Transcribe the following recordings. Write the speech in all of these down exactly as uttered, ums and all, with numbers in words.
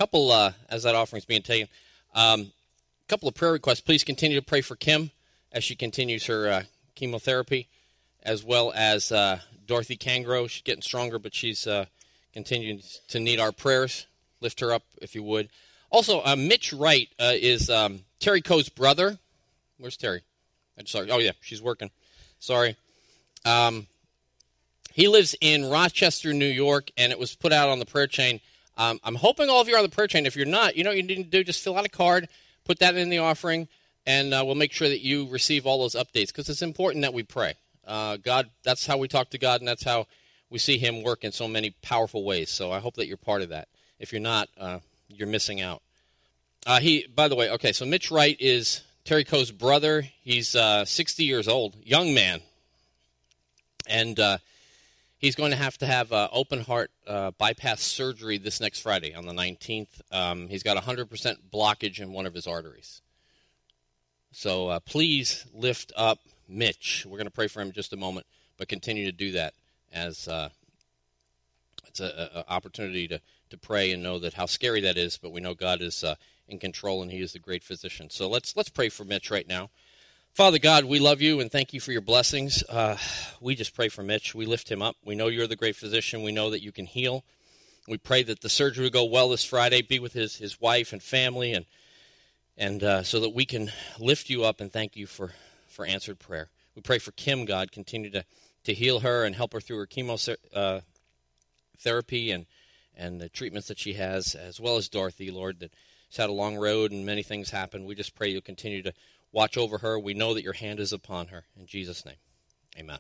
couple, uh, as that offering is being taken, um, a couple of prayer requests. Please continue to pray for Kim as she continues her uh, chemotherapy, as well as uh, Dorothy Kangro. She's getting stronger, but she's uh, continuing to need our prayers. Lift her up, if you would. Also, uh, Mitch Wright uh, is um, Terry Coe's brother. Where's Terry? I'm sorry. Oh, yeah, she's working. Sorry. Um, he lives in Rochester, New York, and it was put out on the prayer chain. Um, I'm hoping all of you are on the prayer chain. If you're not, you know what you need to do? Just fill out a card, put that in the offering, and uh, we'll make sure that you receive all those updates, because it's important that we pray. Uh, God, that's how we talk to God, and that's how we see him work in so many powerful ways. So I hope that you're part of that. If you're not, uh, you're missing out. Uh, he, by the way, okay, so Mitch Wright is Terry Coe's brother. He's uh, sixty years old, young man. And uh, he's going to have to have uh, open heart uh, bypass surgery this next Friday on the nineteenth. Um, he's got one hundred percent blockage in one of his arteries. So uh, please lift up Mitch. We're going to pray for him in just a moment, but continue to do that as uh, it's an opportunity to, to pray and know that how scary that is, but we know God is uh, in control and he is the great physician. So let's let's pray for Mitch right now. Father God, we love you and thank you for your blessings. Uh, we just pray for Mitch. We lift him up. We know you're the great physician. We know that you can heal. We pray that the surgery will go well this Friday, be with his, his wife and family, and and uh, so that we can lift you up and thank you for, for answered prayer. We pray for Kim, God. Continue to, to heal her and help her through her chemotherapy uh, therapy and, and the treatments that she has, as well as Dorothy, Lord, that she's had a long road and many things happen. We just pray you'll continue to watch over her. We know that your hand is upon her. In Jesus' name, amen.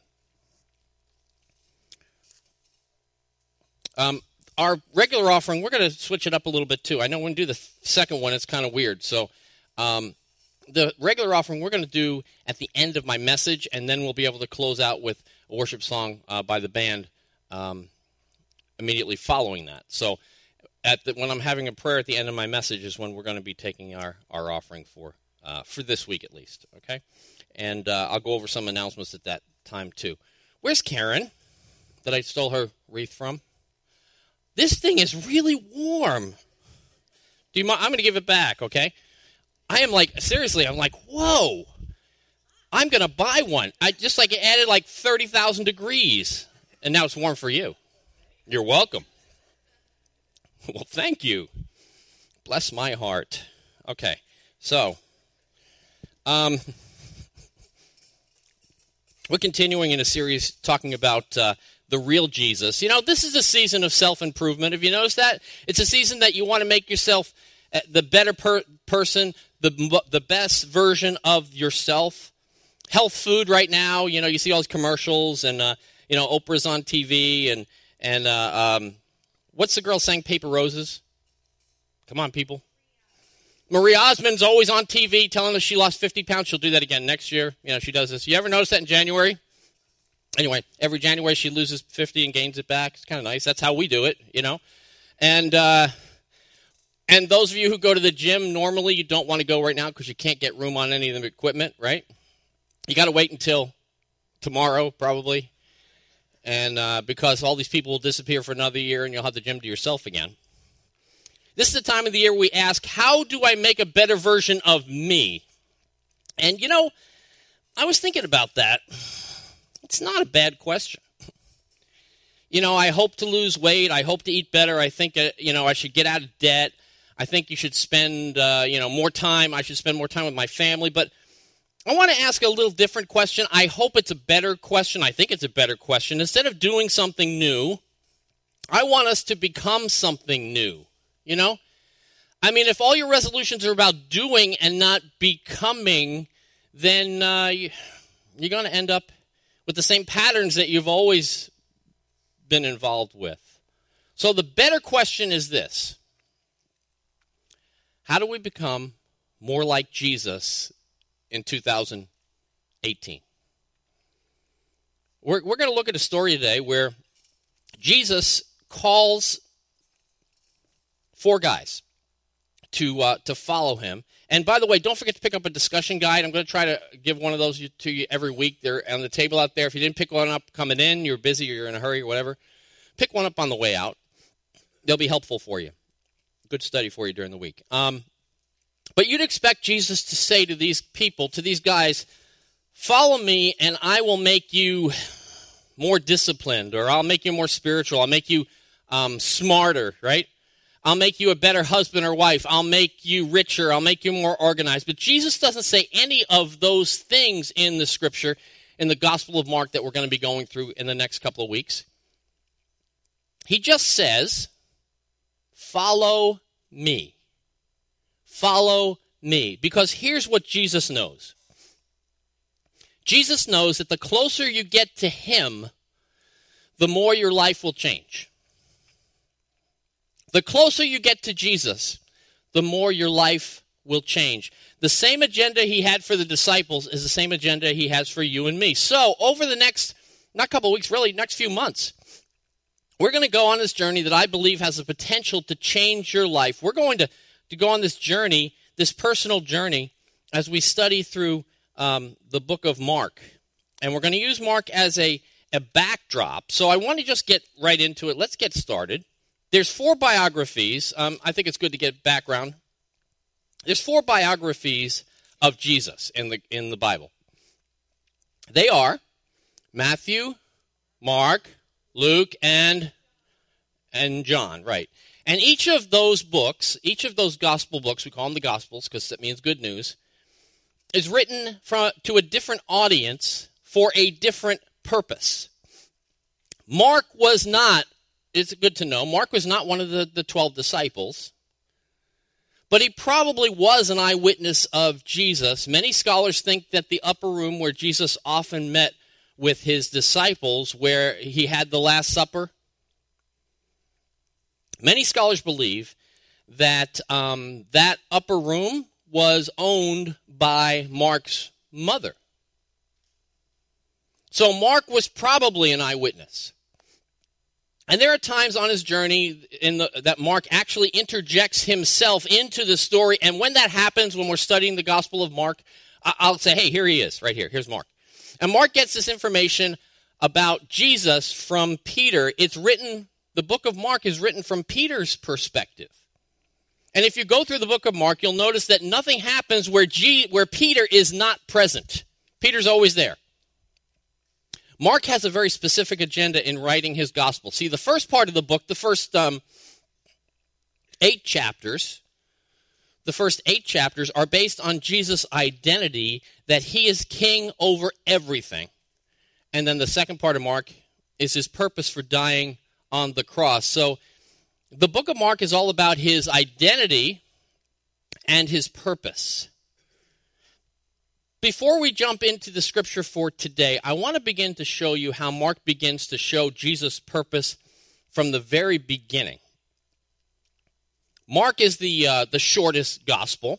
Um, our regular offering, we're going to switch it up a little bit too. I know when we do the second one, it's kind of weird. So um, the regular offering we're going to do at the end of my message, and then we'll be able to close out with a worship song uh, by the band um, immediately following that. So at the, when I'm having a prayer at the end of my message is when we're going to be taking our, our offering for Uh, for this week at least, okay? And uh, I'll go over some announcements at that time too. Where's Karen that I stole her wreath from? This thing is really warm. Do you mind? I'm going to give it back, okay? I am like, seriously, I'm like, whoa. I'm going to buy one. I just like it added like thirty thousand degrees, and now it's warm for you. You're welcome. Well, thank you. Bless my heart. Okay, so... Um, we're continuing in a series talking about uh, the real Jesus. You know, this is a season of self-improvement. Have you noticed that? It's a season that you want to make yourself the better per- person, the the best version of yourself. Health food right now, you know, you see all these commercials and, uh, you know, Oprah's on T V and, and uh, um, what's the girl saying, Paper Roses? Come on, people. Marie Osmond's always on T V telling us she lost fifty pounds. She'll do that again next year. You know, she does this. You ever notice that in January? Anyway, every January she loses fifty and gains it back. It's kind of nice. That's how we do it, you know. And uh, and those of you who go to the gym, normally you don't want to go right now because you can't get room on any of the equipment, right? You got to wait until tomorrow probably. And uh, because all these people will disappear for another year and you'll have the gym to yourself again. This is the time of the year we ask, how do I make a better version of me? And, you know, I was thinking about that. It's not a bad question. You know, I hope to lose weight. I hope to eat better. I think, uh, you know, I should get out of debt. I think you should spend, uh, you know, more time. I should spend more time with my family. But I want to ask a little different question. I hope it's a better question. I think it's a better question. Instead of doing something new, I want us to become something new. You know, I mean, if all your resolutions are about doing and not becoming, then uh, you, you're going to end up with the same patterns that you've always been involved with. So the better question is this. How do we become more like Jesus in two thousand eighteen? We're, we're going to look at a story today where Jesus calls four guys to uh, to follow him. And by the way, don't forget to pick up a discussion guide. I'm going to try to give one of those to you every week. They're on the table out there. If you didn't pick one up coming in, you're busy or you're in a hurry or whatever, pick one up on the way out. They'll be helpful for you. Good study for you during the week. Um, but you'd expect Jesus to say to these people, to these guys, follow me and I will make you more disciplined, or I'll make you more spiritual. I'll make you um, smarter, right? I'll make you a better husband or wife. I'll make you richer. I'll make you more organized. But Jesus doesn't say any of those things in the scripture, in the Gospel of Mark that we're going to be going through in the next couple of weeks. He just says, follow me. Follow me. Because here's what Jesus knows. Jesus knows that the closer you get to him, the more your life will change. The closer you get to Jesus, the more your life will change. The same agenda he had for the disciples is the same agenda he has for you and me. So over the next, not couple of weeks, really, next few months, we're going to go on this journey that I believe has the potential to change your life. We're going to, to go on this journey, this personal journey, as we study through um, the book of Mark. And we're going to use Mark as a, a backdrop. So I want to just get right into it. Let's get started. There's four biographies. Um, I think it's good to get background. There's four biographies of Jesus in the in the Bible. They are Matthew, Mark, Luke, and and John, right? And each of those books, each of those gospel books, we call them the Gospels because that means good news, is written from, to a different audience for a different purpose. Mark was not, it's good to know, Mark was not one of the, the twelve disciples, but he probably was an eyewitness of Jesus. Many scholars think that the upper room where Jesus often met with his disciples, where he had the Last Supper, many scholars believe that um, that upper room was owned by Mark's mother. So Mark was probably an eyewitness. And there are times on his journey in the, that Mark actually interjects himself into the story. And when that happens, when we're studying the Gospel of Mark, I'll say, hey, here he is, right here. Here's Mark. And Mark gets this information about Jesus from Peter. It's written, the book of Mark is written from Peter's perspective. And if you go through the book of Mark, you'll notice that nothing happens where, G, where Peter is not present. Peter's always there. Mark has a very specific agenda in writing his gospel. See, the first part of the book, the first um, eight chapters, the first eight chapters are based on Jesus' identity that he is king over everything. And then the second part of Mark is his purpose for dying on the cross. So the book of Mark is all about his identity and his purpose. Before we jump into the scripture for today, I want to begin to show you how Mark begins to show Jesus' purpose from the very beginning. Mark is the uh, the shortest gospel,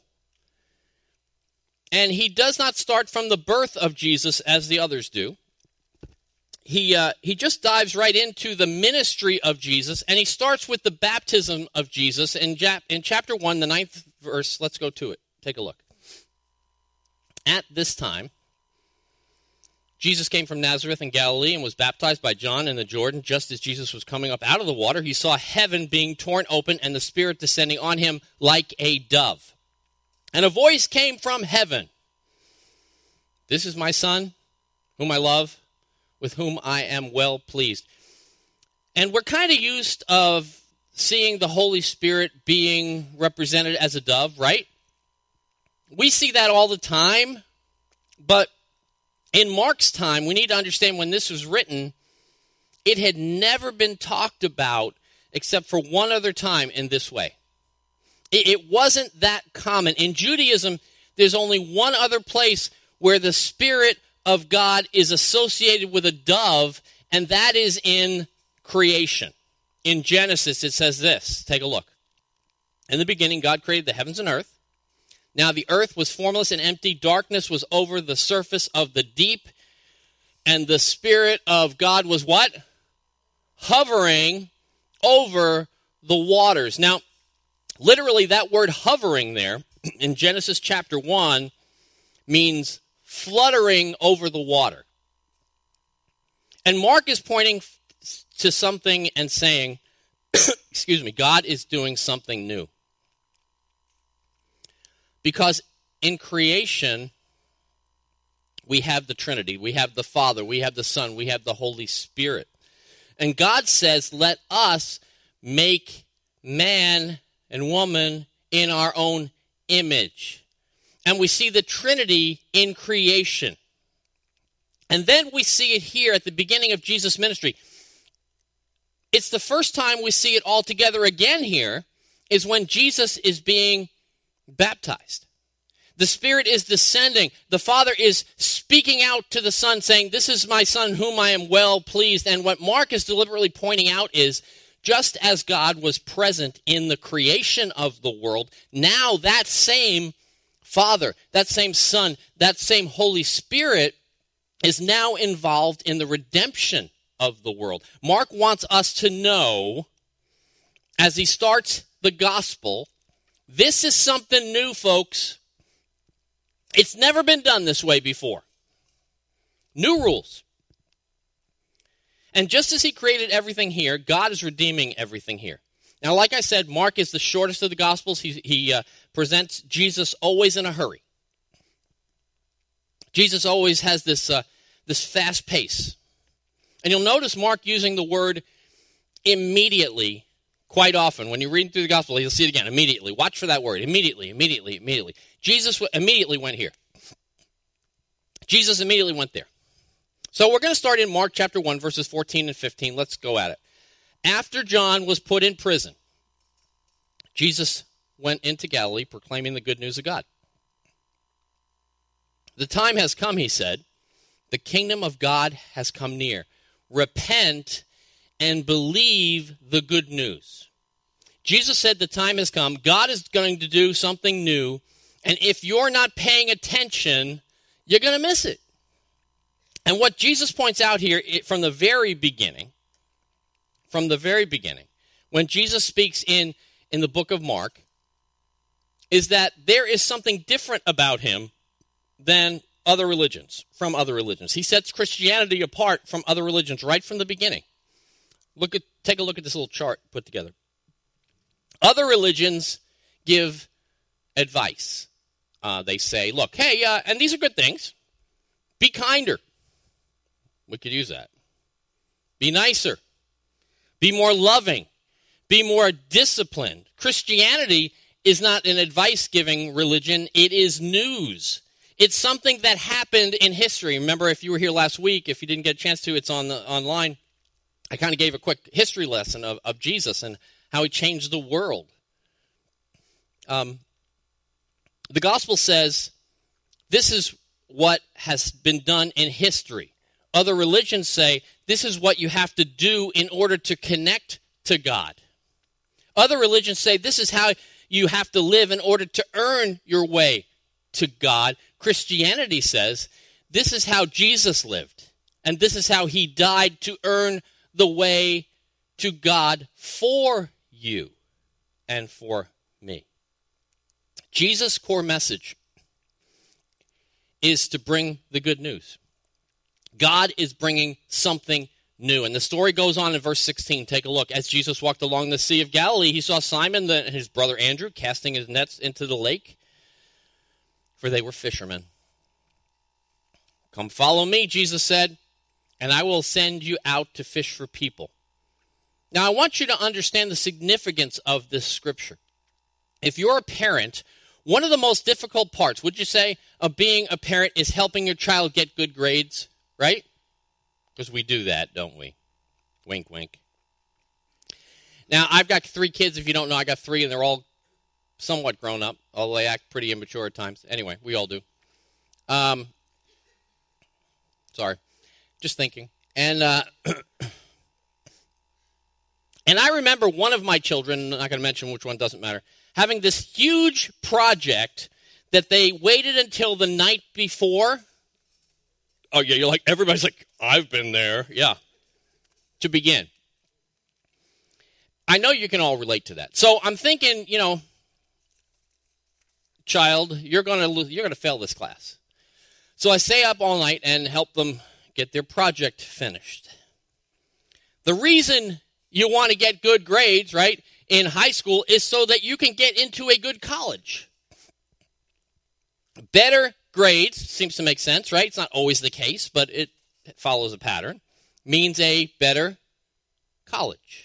and he does not start from the birth of Jesus as the others do. He uh, he just dives right into the ministry of Jesus, and he starts with the baptism of Jesus in, Jap- in chapter one, the ninth verse. Let's go to it. Take a look. At this time, Jesus came from Nazareth in Galilee and was baptized by John in the Jordan. Just as Jesus was coming up out of the water, he saw heaven being torn open and the Spirit descending on him like a dove. And a voice came from heaven. This is my Son, whom I love, with whom I am well pleased. And we're kind of used of seeing the Holy Spirit being represented as a dove, right? We see that all the time, but in Mark's time, we need to understand when this was written, it had never been talked about except for one other time in this way. It, it wasn't that common. In Judaism, there's only one other place where the Spirit of God is associated with a dove, and that is in creation. In Genesis, it says this. Take a look. In the beginning, God created the heavens and earth. Now the earth was formless and empty. Darkness was over the surface of the deep. And the Spirit of God was what? Hovering over the waters. Now, literally that word hovering there in Genesis chapter one means fluttering over the water. And Mark is pointing to something and saying, excuse me, God is doing something new. Because in creation, we have the Trinity. We have the Father. We have the Son. We have the Holy Spirit. And God says, let us make man and woman in our own image. And we see the Trinity in creation. And then we see it here at the beginning of Jesus' ministry. It's the first time we see it all together again here is when Jesus is being baptized. The Spirit is descending. The Father is speaking out to the Son, saying, this is my Son whom I am well pleased. And what Mark is deliberately pointing out is, just as God was present in the creation of the world, now that same Father, that same Son, that same Holy Spirit is now involved in the redemption of the world. Mark wants us to know, as he starts the gospel, this is something new, folks. It's never been done this way before. New rules. And just as he created everything here, God is redeeming everything here. Now, like I said, Mark is the shortest of the Gospels. He, he uh, presents Jesus always in a hurry. Jesus always has this, uh, this fast pace. And you'll notice Mark using the word immediately quite often. When you read through the Gospel, you'll see it again, immediately. Watch for that word, immediately, immediately, immediately. Jesus immediately went here. Jesus immediately went there. So we're going to start in Mark chapter one, verses fourteen and fifteen. Let's go at it. After John was put in prison, Jesus went into Galilee proclaiming the good news of God. The time has come, he said. The kingdom of God has come near. Repent and believe the good news. Jesus said the time has come. God is going to do something new. And if you're not paying attention, you're going to miss it. And what Jesus points out here it, from the very beginning, from the very beginning, when Jesus speaks in, in the book of Mark, is that there is something different about him than other religions, from other religions. He sets Christianity apart from other religions right from the beginning. Look at, take a look at this little chart put together. Other religions give advice. Uh, they say, look, hey, uh, and these are good things. Be kinder. We could use that. Be nicer. Be more loving. Be more disciplined. Christianity is not an advice-giving religion. It is news. It's something that happened in history. Remember, if you were here last week, if you didn't get a chance to, it's on the, online. I kind of gave a quick history lesson of, of Jesus and how he changed the world. Um, the gospel says this is what has been done in history. Other religions say this is what you have to do in order to connect to God. Other religions say this is how you have to live in order to earn your way to God. Christianity says this is how Jesus lived, and this is how he died to earn the way to God for you and for me. Jesus' core message is to bring the good news. God is bringing something new. And the story goes on in verse sixteen. Take a look. As Jesus walked along the Sea of Galilee, he saw Simon and his brother Andrew casting his nets into the lake, for they were fishermen. Come follow me, Jesus said, and I will send you out to fish for people. Now, I want you to understand the significance of this scripture. If you're a parent, one of the most difficult parts, would you say, of being a parent is helping your child get good grades, right? Because we do that, don't we? Wink, wink. Now, I've got three kids. If you don't know, I got three, and they're all somewhat grown up, although they act pretty immature at times. Anyway, we all do. Um, sorry. Just thinking. And uh, and I remember one of my children, I'm not going to mention which one, doesn't matter, having this huge project that they waited until the night before. Oh, yeah, you're like, everybody's like, I've been there. Yeah. To begin. I know you can all relate to that. So I'm thinking, you know, child, you're going to you're going to fail this class. So I stay up all night and help them get their project finished. The reason you want to get good grades, right, in high school is so that you can get into a good college. Better grades, seems to make sense, right? It's not always the case, but it follows a pattern, means a better college.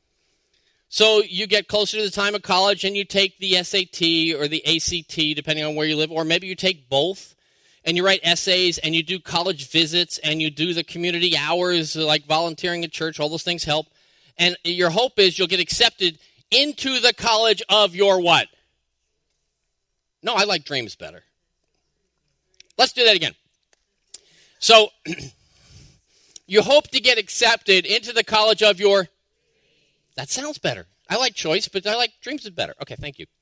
So you get closer to the time of college and you take the S A T or the A C T, depending on where you live, or maybe you take both, and you write essays and you do college visits and you do the community hours like volunteering at church. All those things help. And your hope is you'll get accepted into the college of your what? No, I like dreams better. Let's do that again. So you hope to get accepted into the college of your... That sounds better. I like choice, but I like dreams is better. Okay, thank you.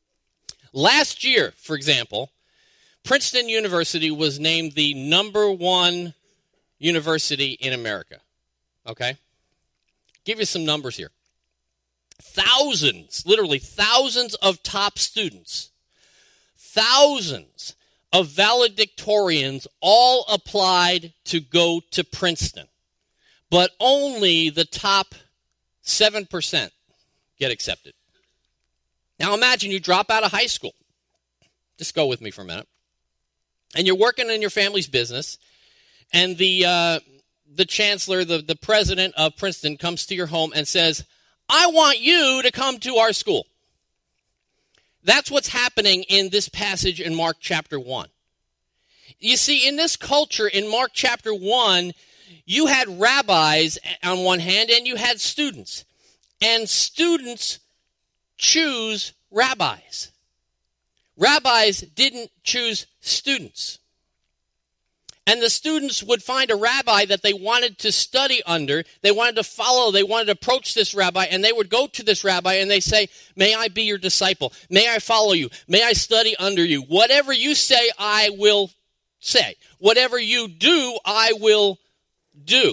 Last year, for example, Princeton University was named the number one university in America. Okay? Give you some numbers here. Thousands, literally thousands of top students, thousands of valedictorians all applied to go to Princeton, but only the top seven percent get accepted. Now imagine you drop out of high school. Just go with me for a minute. And you're working in your family's business, and the uh, the chancellor, the, the president of Princeton comes to your home and says, I want you to come to our school. That's what's happening in this passage in Mark chapter one. You see, in this culture, in Mark chapter one, you had rabbis on one hand and you had students. And students choose rabbis. Rabbis didn't choose students. And the students would find a rabbi that they wanted to study under, they wanted to follow, they wanted to approach this rabbi, and they would go to this rabbi and they say, may I be your disciple? May I follow you? May I study under you? Whatever you say, I will say. Whatever you do, I will do.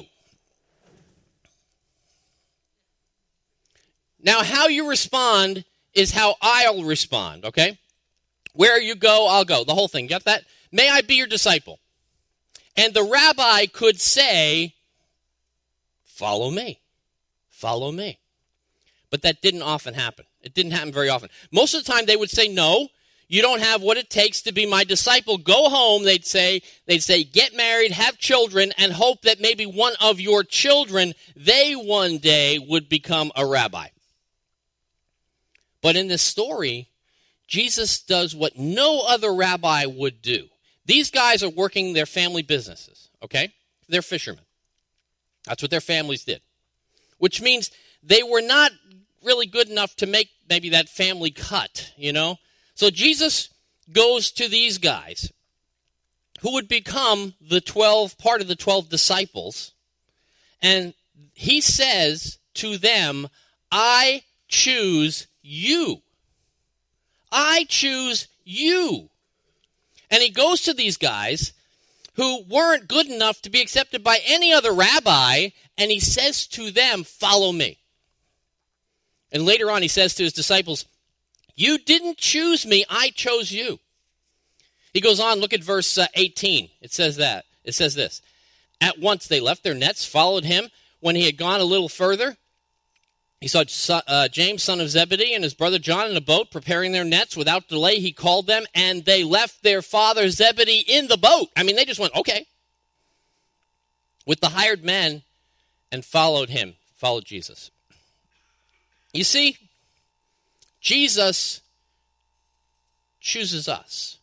Now, how you respond is how I'll respond, okay? Where you go, I'll go. The whole thing. Got that? May I be your disciple? And the rabbi could say, follow me. Follow me. But that didn't often happen. It didn't happen very often. Most of the time they would say, no, you don't have what it takes to be my disciple. Go home, they'd say, they'd say, get married, have children, and hope that maybe one of your children, they one day would become a rabbi. But in this story, Jesus does what no other rabbi would do. These guys are working their family businesses, okay? They're fishermen. That's what their families did. Which means they were not really good enough to make maybe that family cut, you know? So Jesus goes to these guys who would become the twelve, part of the twelve disciples, and he says to them, I choose you. I choose you. And he goes to these guys who weren't good enough to be accepted by any other rabbi, and he says to them, follow me. And later on he says to his disciples, you didn't choose me, I chose you. He goes on, look at verse uh, eighteen. It says that. It says this. At once they left their nets, followed him. When he had gone a little further, he saw uh, James, son of Zebedee, and his brother John in a boat preparing their nets. Without delay, he called them, and they left their father Zebedee in the boat. I mean, they just went, okay, with the hired men, and followed him, followed Jesus. You see, Jesus chooses us.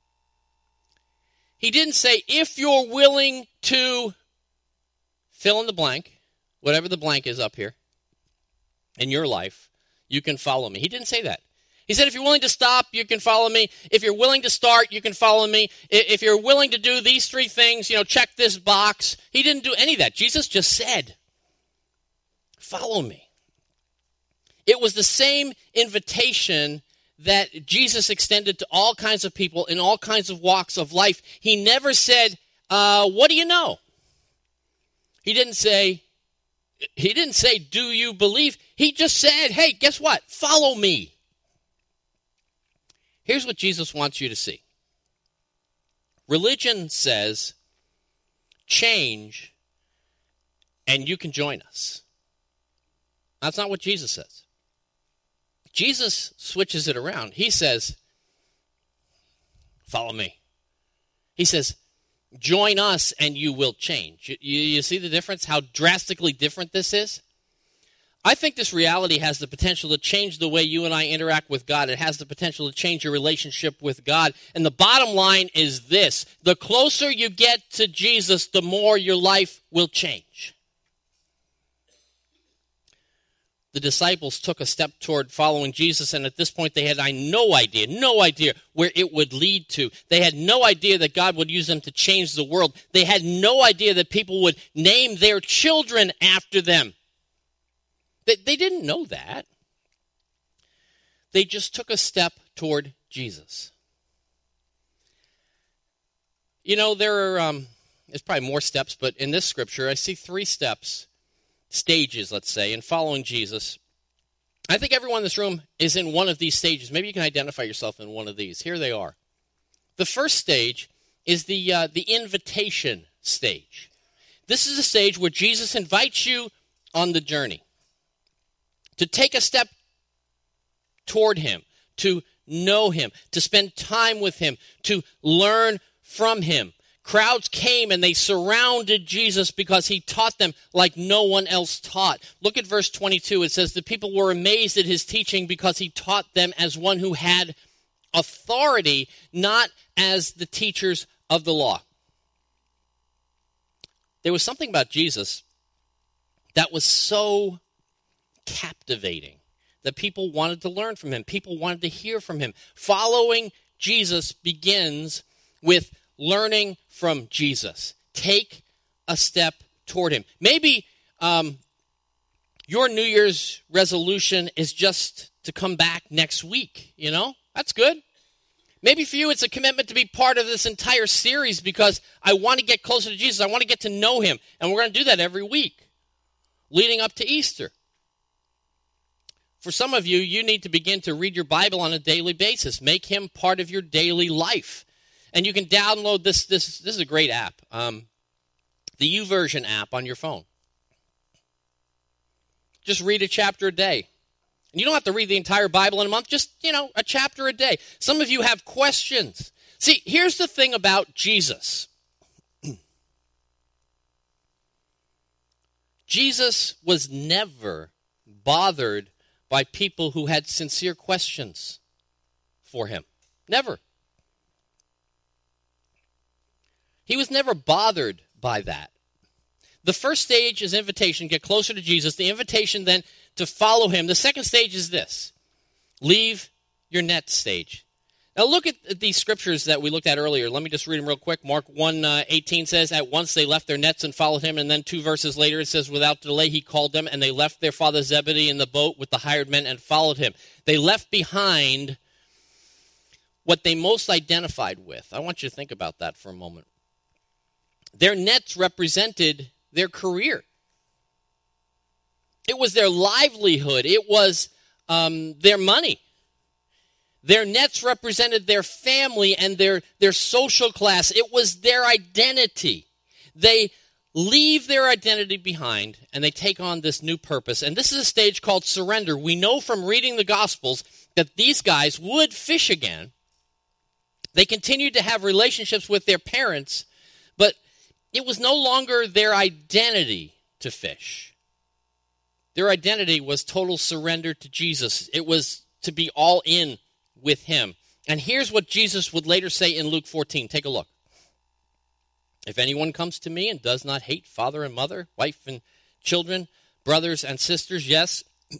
He didn't say, if you're willing to fill in the blank, whatever the blank is up here, in your life, you can follow me. He didn't say that. He said, if you're willing to stop, you can follow me. If you're willing to start, you can follow me. If you're willing to do these three things, you know, check this box. He didn't do any of that. Jesus just said, follow me. It was the same invitation that Jesus extended to all kinds of people in all kinds of walks of life. He never said, uh, what do you know? He didn't say, He didn't say, do you believe? He just said, hey, guess what? Follow me. Here's what Jesus wants you to see. Religion says, change, and you can join us. That's not what Jesus says. Jesus switches it around. He says, Follow me. He says, join us and you will change. You, you see the difference, how drastically different this is? I think this reality has the potential to change the way you and I interact with God. It has the potential to change your relationship with God. And the bottom line is this: the closer you get to Jesus, the more your life will change. The disciples took a step toward following Jesus, and at this point they had no idea, no idea where it would lead to. They had no idea that God would use them to change the world. They had no idea that people would name their children after them. They, they didn't know that. They just took a step toward Jesus. You know, there are, um, there's probably more steps, but in this scripture I see three steps. Stages, let's say, in following Jesus. I think everyone in this room is in one of these stages. Maybe you can identify yourself in one of these. Here they are. The first stage is the uh, the invitation stage. This is a stage where Jesus invites you on the journey to take a step toward him, to know him, to spend time with him, to learn from him. Crowds came and they surrounded Jesus because he taught them like no one else taught. Look at verse twenty-two. It says, the people were amazed at his teaching because he taught them as one who had authority, not as the teachers of the law. There was something about Jesus that was so captivating that people wanted to learn from him. People wanted to hear from him. Following Jesus begins with learning from Jesus. Take a step toward him. Maybe um, your New Year's resolution is just to come back next week, you know? That's good. Maybe for you it's a commitment to be part of this entire series because I want to get closer to Jesus. I want to get to know him. And we're going to do that every week leading up to Easter. For some of you, you need to begin to read your Bible on a daily basis. Make him part of your daily life. And you can download this. This, this is a great app, um, the YouVersion app on your phone. Just read a chapter a day. And you don't have to read the entire Bible in a month. Just, you know, a chapter a day. Some of you have questions. See, here's the thing about Jesus. Jesus was never bothered by people who had sincere questions for him. Never. He was never bothered by that. The first stage is invitation, get closer to Jesus. The invitation then to follow him. The second stage is this: leave your net stage. Now look at these scriptures that we looked at earlier. Let me just read them real quick. Mark one eighteen says, at once they left their nets and followed him. And then two verses later it says, without delay he called them, and they left their father Zebedee in the boat with the hired men and followed him. They left behind what they most identified with. I want you to think about that for a moment. Their nets represented their career. It was their livelihood. It was um, their money. Their nets represented their family and their, their social class. It was their identity. They leave their identity behind and they take on this new purpose. And this is a stage called surrender. We know from reading the Gospels that these guys would fish again. They continued to have relationships with their parents, but it was no longer their identity to fish. Their identity was total surrender to Jesus. It was to be all in with him. And here's what Jesus would later say in Luke fourteen. Take a look. If anyone comes to me and does not hate father and mother, wife and children, brothers and sisters, yes,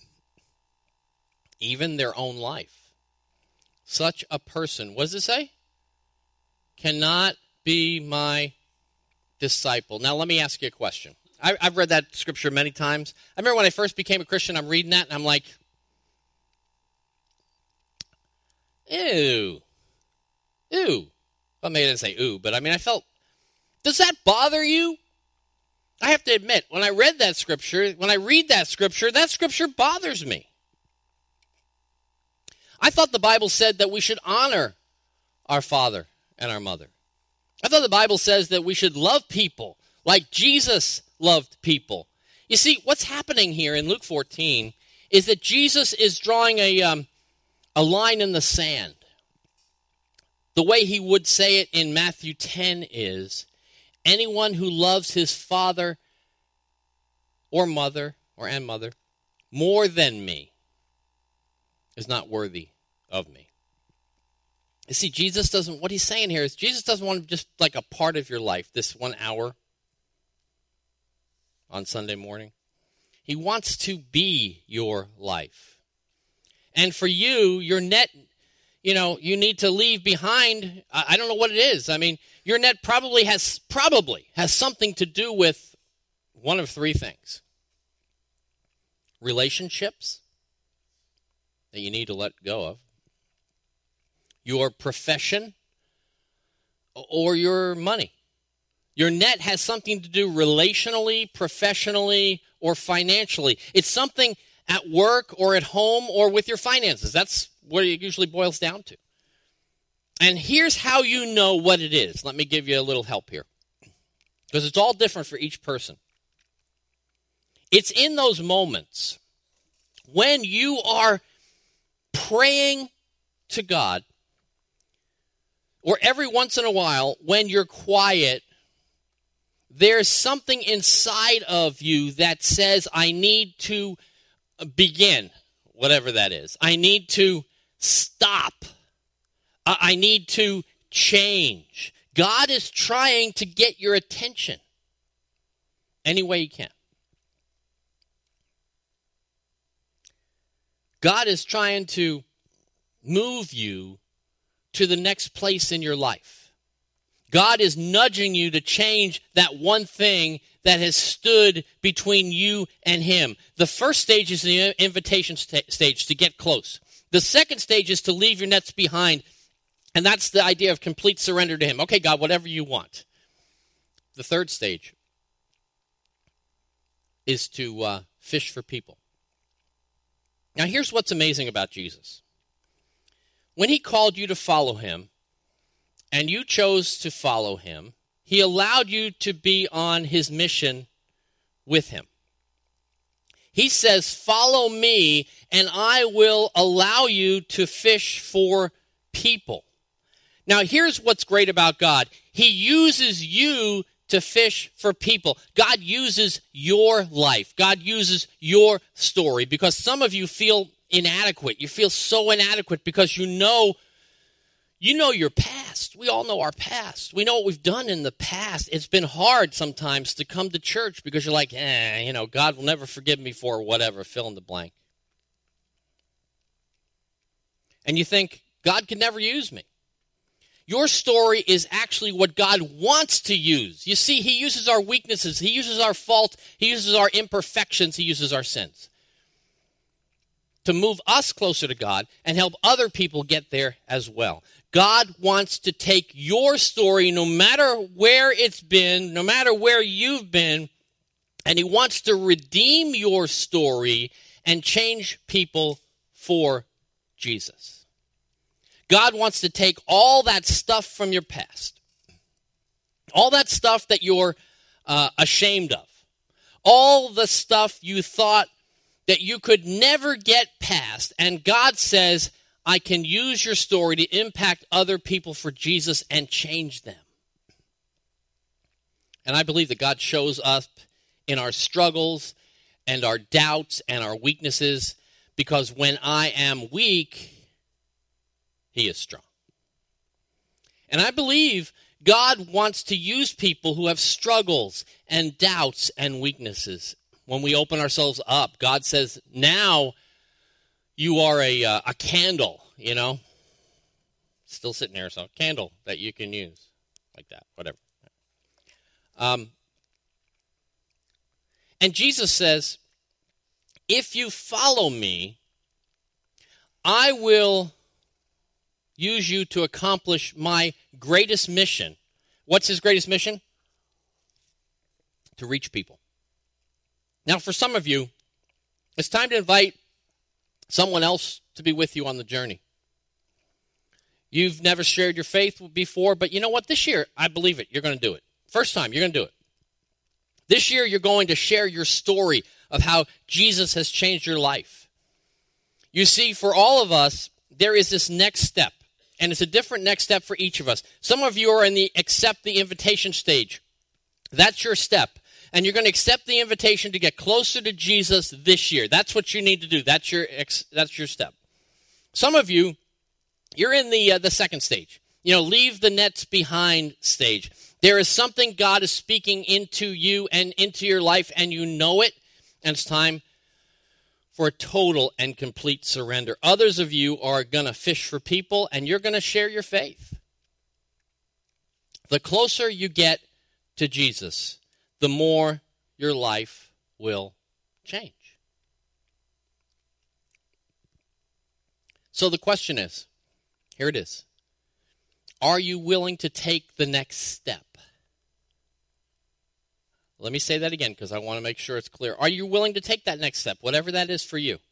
even their own life, such a person, what does it say? Cannot be my disciple. Now, let me ask you a question. I, I've read that scripture many times. I remember when I first became a Christian, I'm reading that, and I'm like, ew. Ew. Well, maybe I didn't say ooh, but I mean, I felt, does that bother you? I have to admit, when I read that scripture, when I read that scripture, that scripture bothers me. I thought the Bible said that we should honor our father and our mother. I thought the Bible says that we should love people like Jesus loved people. You see, what's happening here in Luke fourteen is that Jesus is drawing a, um, a line in the sand. The way he would say it in Matthew ten is, anyone who loves his father or mother or and mother more than me is not worthy of me. You see, Jesus doesn't, what he's saying here is Jesus doesn't want just like a part of your life, this one hour on Sunday morning. He wants to be your life. And for you, your net, you know, you need to leave behind, I don't know what it is. I mean, your net probably has, probably has something to do with one of three things. Relationships that you need to let go of, your profession, or your money. Your net has something to do relationally, professionally, or financially. It's something at work or at home or with your finances. That's what it usually boils down to. And here's how you know what it is. Let me give you a little help here, because it's all different for each person. It's in those moments when you are praying to God, or every once in a while when you're quiet, there's something inside of you that says, I need to begin, whatever that is. I need to stop. I need to change. God is trying to get your attention any way he can. God is trying to move you to the next place in your life. God is nudging you to change that one thing that has stood between you and him. The first stage is the invitation st- stage, to get close. The second stage is to leave your nets behind, and that's the idea of complete surrender to him. Okay, God, whatever you want. The third stage is to uh, fish for people. Now, here's what's amazing about Jesus. When he called you to follow him, and you chose to follow him, he allowed you to be on his mission with him. He says, follow me, and I will allow you to fish for people. Now, here's what's great about God. He uses you to fish for people. God uses your life. God uses your story, because some of you feel inadequate. You feel so inadequate because you know You know your past. We all know our past. We know what we've done in the past. It's been hard sometimes to come to church because you're like, eh, you know, God will never forgive me for whatever, fill in the blank. And you think, God can never use me. Your story is actually what God wants to use. You see, he uses our weaknesses. He uses our fault. He uses our imperfections. He uses our sins to move us closer to God and help other people get there as well. God wants to take your story, no matter where it's been, no matter where you've been, and he wants to redeem your story and change people for Jesus. God wants to take all that stuff from your past, all that stuff that you're uh, ashamed of, all the stuff you thought that you could never get past. And God says, I can use your story to impact other people for Jesus and change them. And I believe that God shows up in our struggles and our doubts and our weaknesses, because when I am weak, he is strong. And I believe God wants to use people who have struggles and doubts and weaknesses. When we open ourselves up, God says, now you are a uh, a candle, you know. Still sitting there, so candle that you can use. Like that, whatever. Um, and Jesus says, if you follow me, I will use you to accomplish my greatest mission. What's his greatest mission? To reach people. Now, for some of you, it's time to invite someone else to be with you on the journey. You've never shared your faith before, but you know what? This year, I believe it. You're going to do it. First time, you're going to do it. This year, you're going to share your story of how Jesus has changed your life. You see, for all of us, there is this next step. and it's a different next step for each of us. Some of you are in the accept the invitation stage. That's your step. And you're going to accept the invitation to get closer to Jesus this year. That's what you need to do. That's your that's your step. Some of you, you're in the uh, the second stage. You know, leave the nets behind stage. There is something God is speaking into you and into your life, and you know it, and it's time for a total and complete surrender. Others of you are going to fish for people, and you're going to share your faith. The closer you get to Jesus, the more your life will change. So the question is, here it is. Are you willing to take the next step? Let me say that again because I want to make sure it's clear. Are you willing to take that next step, whatever that is for you?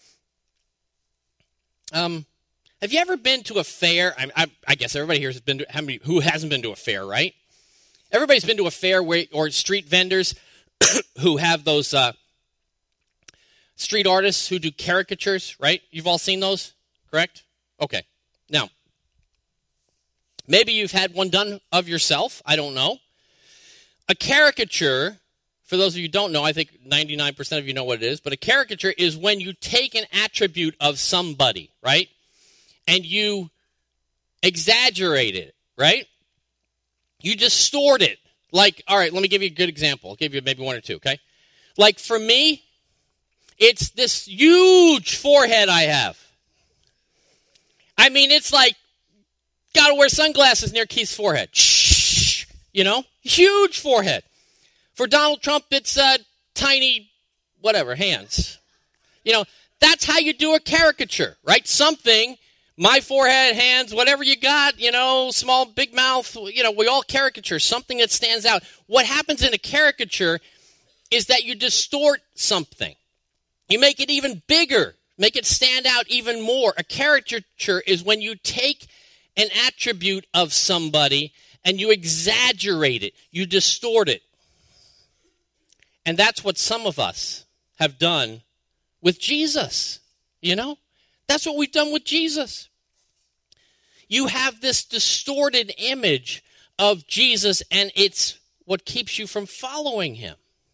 Um, have you ever been to a fair? I, I, I guess everybody here has been to, how many, who hasn't been to a fair, right? Everybody's been to a fair where, or street vendors who have those uh, street artists who do caricatures, right? You've all seen those, correct? Okay. Now, maybe you've had one done of yourself. I don't know. A caricature, for those of you who don't know, I think ninety-nine percent of you know what it is, but a caricature is when you take an attribute of somebody, right? And you exaggerate it, right? You distort it. Like, all right, let me give you a good example. I'll give you maybe one or two, okay? Like, for me, it's this huge forehead I have. I mean, it's like, got to wear sunglasses near Keith's forehead. Shh, you know? Huge forehead. For Donald Trump, it's uh, tiny, whatever, hands. You know, that's how you do a caricature, right? Something, my forehead, hands, whatever you got, you know, small, big mouth, you know, we all caricature, something that stands out. What happens in a caricature is that you distort something. You make it even bigger, make it stand out even more. A caricature is when you take an attribute of somebody and you exaggerate it, you distort it. And that's what some of us have done with Jesus, you know? That's what we've done with Jesus. You have this distorted image of Jesus, and it's what keeps you from following him.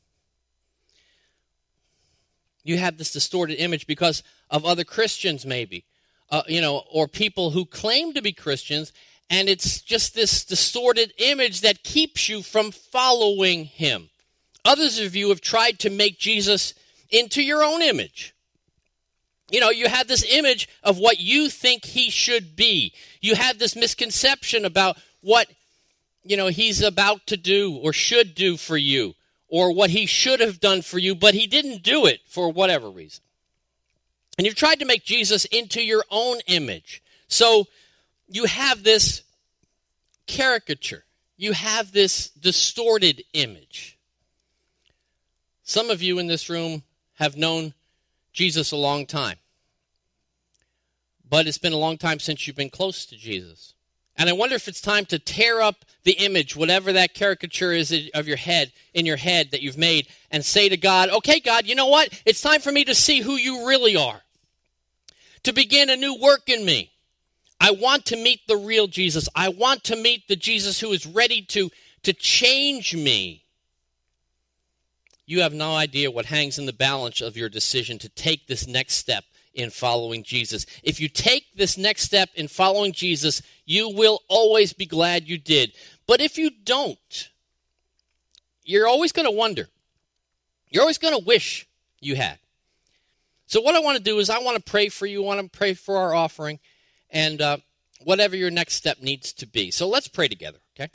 You have this distorted image because of other Christians, maybe, uh, you know, or people who claim to be Christians, and it's just this distorted image that keeps you from following him. Others of you have tried to make Jesus into your own image. You know, you have this image of what you think he should be. You have this misconception about what, you know, he's about to do or should do for you, or what he should have done for you, but he didn't do it for whatever reason. And you've tried to make Jesus into your own image. So you have this caricature. You have this distorted image. Some of you in this room have known Jesus a long time. But it's been a long time since you've been close to Jesus. And I wonder if it's time to tear up the image, whatever that caricature is of your head, in your head that you've made, and say to God, okay, God, you know what? It's time for me to see who you really are. To begin a new work in me. I want to meet the real Jesus. I want to meet the Jesus who is ready to, to change me. You have no idea what hangs in the balance of your decision to take this next step in following Jesus. If you take this next step in following Jesus, you will always be glad you did. But if you don't, you're always going to wonder. You're always going to wish you had. So what I want to do is I want to pray for you. I want to pray for our offering and uh, whatever your next step needs to be. So let's pray together, okay?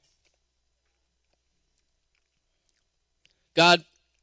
God,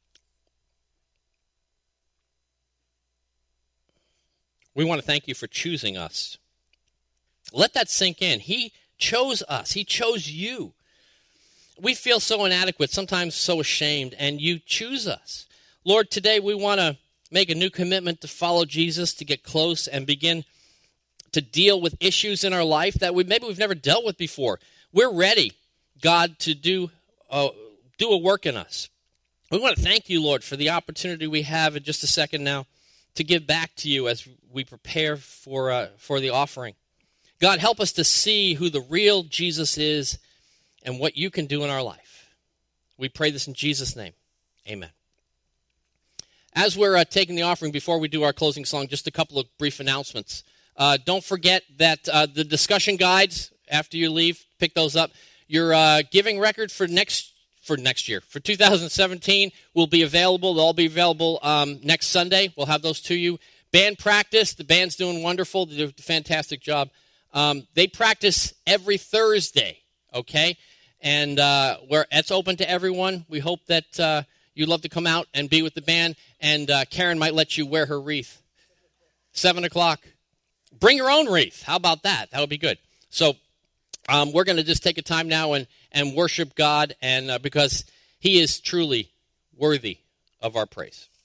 we want to thank you for choosing us. Let that sink in. He chose us. He chose you. We feel so inadequate, sometimes so ashamed, and you choose us. Lord, today we want to make a new commitment to follow Jesus, to get close and begin to deal with issues in our life that we maybe we've never dealt with before. We're ready, God, to do, uh, do a work in us. We want to thank you, Lord, for the opportunity we have in just a second now to give back to you as we prepare for uh, for the offering. God, help us to see who the real Jesus is and what you can do in our life. We pray this in Jesus' name. Amen. As we're uh, taking the offering, before we do our closing song, just a couple of brief announcements. Uh, don't forget that uh, the discussion guides, after you leave, pick those up. Your uh, giving record for next for next year, for two thousand seventeen, will be available. They'll all be available um, next Sunday. We'll have those to you. Band practice. The band's doing wonderful. They do a fantastic job. Um, they practice every Thursday, okay? And uh, where it's open to everyone. We hope that uh, you'd love to come out and be with the band. And uh, Karen might let you wear her wreath. Seven o'clock. Bring your own wreath. How about that? That would be good. So um, we're going to just take a time now and, and worship God, and uh, because he is truly worthy of our praise.